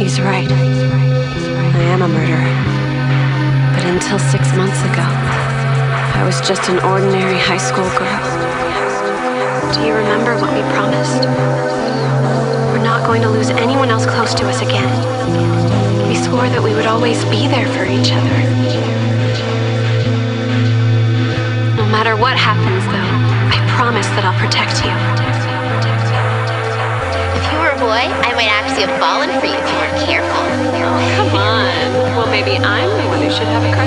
He's right. I am a murderer. But until 6 months ago, I was just an ordinary high school girl. Do you remember what we promised? We're not going to lose anyone else close to us again. We swore that we would always be there for each other. No matter what happens, though, I promise that I'll protect you. If you were a boy, I might actually have fallen for you if you weren't careful. Oh, come on. Well, maybe I'm the one who should have a crush